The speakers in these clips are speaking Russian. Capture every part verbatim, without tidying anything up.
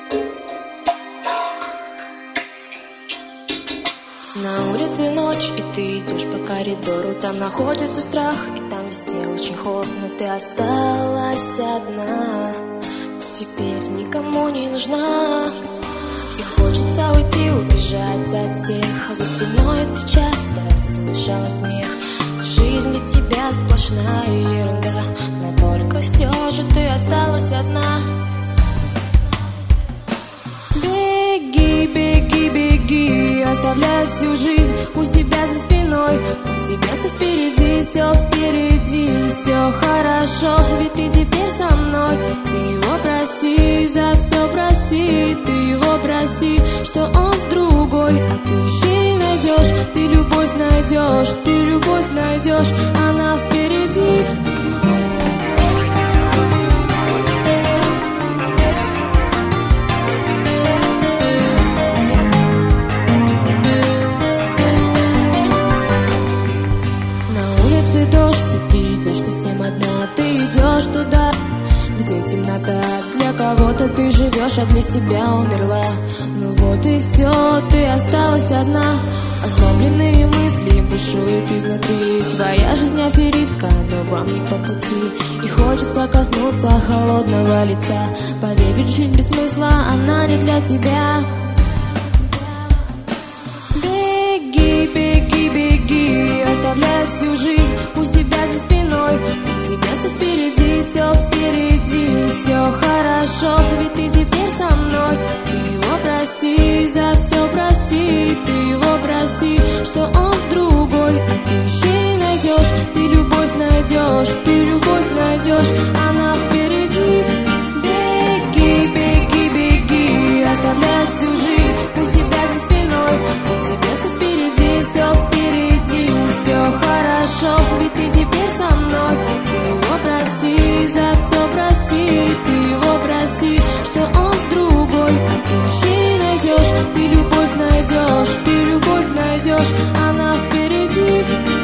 На улице ночь, и ты идешь по коридору. Там находится страх, и там везде очень холодно. Ты осталась одна, теперь никому не нужна. И хочется уйти, убежать от всех. За спиной ты часто слышала смех. Жизнь для тебя сплошная ерунда, но только все же ты осталась одна. Беги, беги, беги, оставляя всю жизнь у себя за спиной. У тебя все впереди, все впереди, все хорошо, ведь ты теперь со мной. Ты его прости, за все прости, ты его прости, что он с другой, а ты еще и найдешь, ты любовь найдешь, ты любовь найдешь, она впереди. Дождь, и ты идешь совсем одна. Ты идешь туда, где темнота. Для кого-то ты живешь, а для себя умерла. Ну вот и все, ты осталась одна. Озлобленные мысли бушуют изнутри. Твоя жизнь аферистка, но вам не по пути. И хочется коснуться холодного лица. Поверь, ведь жизнь без смысла, она не для тебя. Беги, беги, беги, оставляя всю жизнь у себя за спиной. У тебя все впереди, все впереди, все хорошо, ведь ты теперь со мной. Ты его прости, за все прости, ты его прости, что он с другой, а ты еще и найдешь, ты любовь найдешь, ты любовь найдешь, она впереди. Беги, беги, беги, оставляя всю жизнь у себя за спиной. У тебя все впереди, все впереди, все хорошо, ведь ты теперь со мной. Ты его прости, за все прости, ты его прости, что он с другой, а ты еще и найдешь, ты любовь найдешь, ты любовь найдешь, она впереди.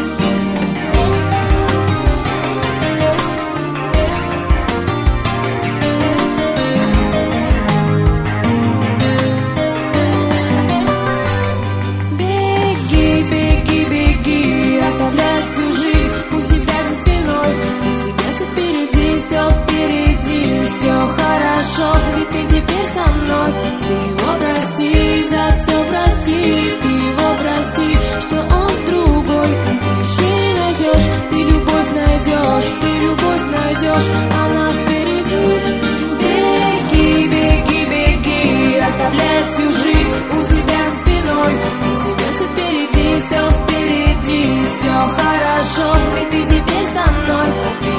Оставляя всю жизнь у себя за спиной. У тебя все впереди, все впереди, все хорошо, ведь ты теперь со мной. Ты его прости, за все прости, ты его прости, что он с другой, а ты еще и найдешь, ты любовь найдешь, ты любовь найдешь, она впереди. Беги, беги, беги, оставляя всю жизнь у себя за спиной. У тебя все впереди, все впереди, все хорошо, ведь ты теперь со мной. Ты